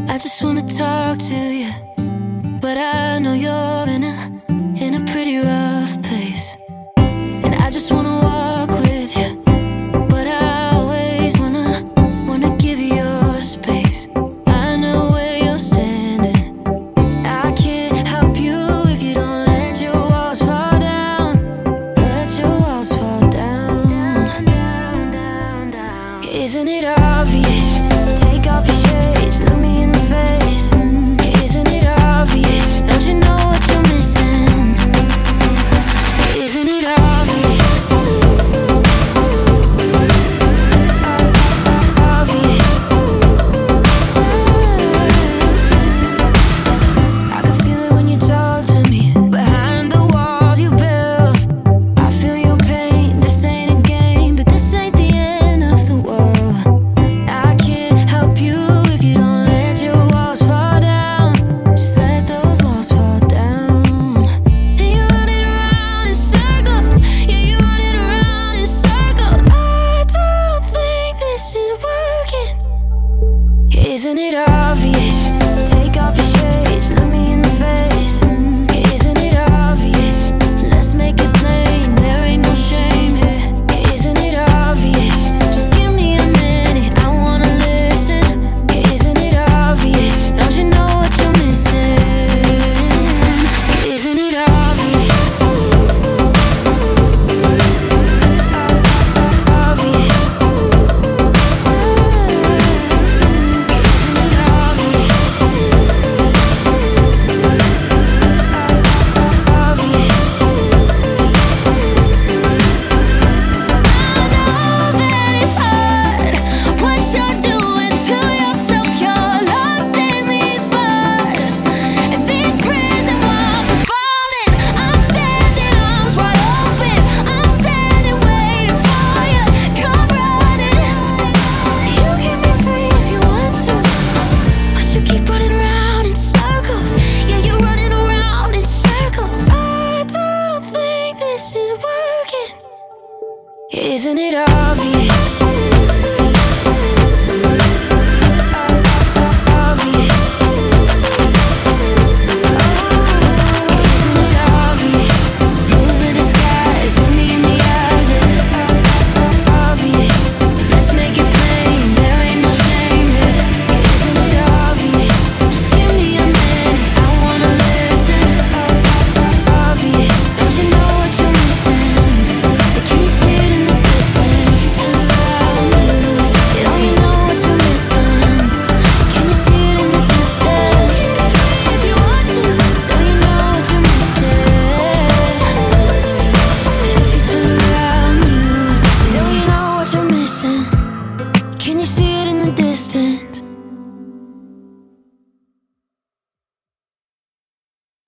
I just wanna talk to you, but I know you're in a pretty rough place. And I just wanna walk with you, but I always wanna give you your space. I know where you're standing. I can't help you if you don't let your walls fall down. Let your walls fall down. Isn't it obvious? Take off your shades, look me in the face. Isn't it obvious? Don't you know what you're missing? Isn't it obvious? Obvious. I can feel it when you talk to me. Behind the walls you build, I feel your pain. This ain't a game, but this ain't the end of the world. I can't help you if you don't let your walls fall down. Just let those walls fall down. And you're running around in circles. Yeah, you're running around in circles. I don't think this is working. Isn't it obvious? Take off your shades, look me in the face. Isn't it obvious? Let's make it plain, there ain't no shame here. Isn't it obvious? Just give me a minute, I wanna listen. Isn't it obvious? Don't you know what you're missing? Isn't it obvious? Obvious. Isn't it obvious? Obvious. I know that it's hard, what you're doing to yourself. You're locked in these bars, and these prison walls are falling. I'm standing, arms wide open. I'm standing, waiting for you. Come running. You can be free if you want to, but you keep running around in circles. Yeah, you're running around in circles. I don't think this is working. Isn't it obvious? Obvious. Isn't it obvious? Rules of disguise, look me in the eyes. Obvious. Let's make it plain, there ain't no shame here. Isn't it obvious? Just give me a minute, I wanna listen. Obvious. Don't you know what you're missing? Can you see it in the distance? If you turn around, don't you know what you're missing? Can you see it in the distance? If you want to, don't you know what you're missing? If you turn around, don't you know what you're missing? Can you see it in the distance?